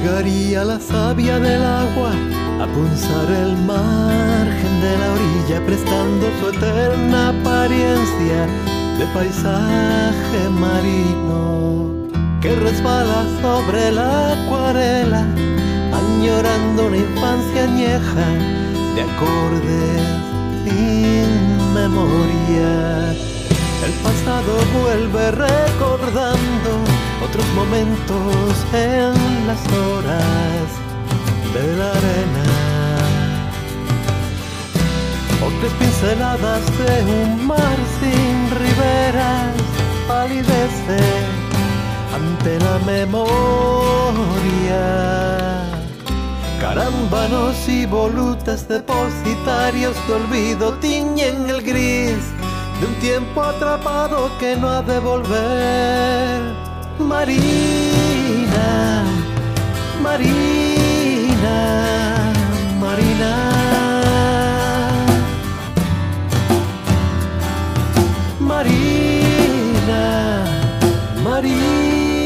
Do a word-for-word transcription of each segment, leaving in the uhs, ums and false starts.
Llegaría la savia del agua a punzar el margen de la orilla, prestando su eterna apariencia de paisaje marino que resbala sobre la acuarela, añorando una infancia añeja de acordes sin memoria. El pasado vuelve recordando otros momentos en las horas de la arena, otras pinceladas de un mar sin riberas, palidece ante la memoria. Carámbanos y volutas depositarios de olvido tiñen el gris de un tiempo atrapado que no ha de volver. Marina, Marina, Marina, Marina, Marina.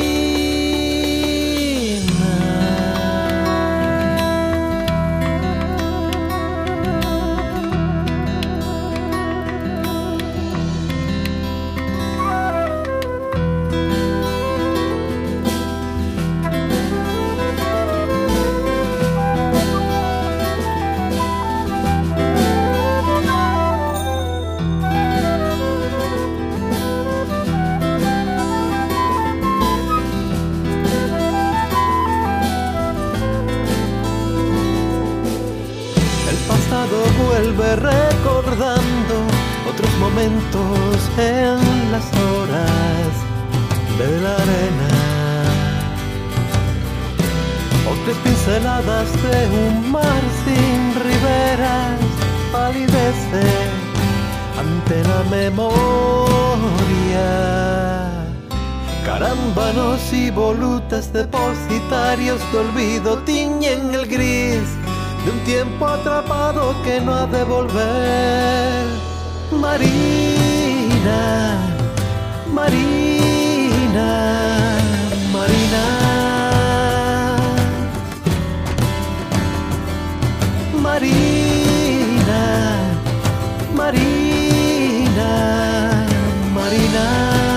Vuelve recordando otros momentos en las horas de la arena, otras pinceladas de un mar sin riberas, palidece ante la memoria. Carámbanos y volutas depositarios de olvido tiñen el gris de un tiempo atrapado que no ha de volver. Marina, Marina, Marina, Marina, Marina, Marina,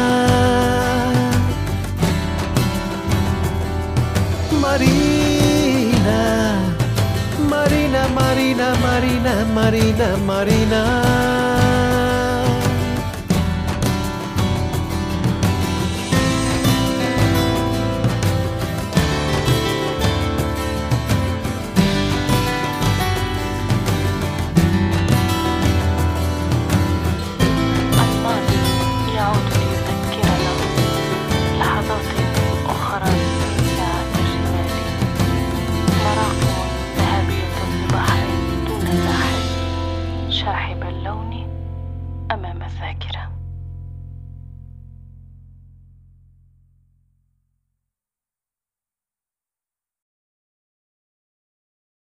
Marina, Marina, Marina, Marina, Marina, Marina. الماضي يعود ليذكرنا لحظات أخرى ساعة الرمال، مراقب ذهبية ببحر دون ساحل، شاحب اللون أمام الذاكرة.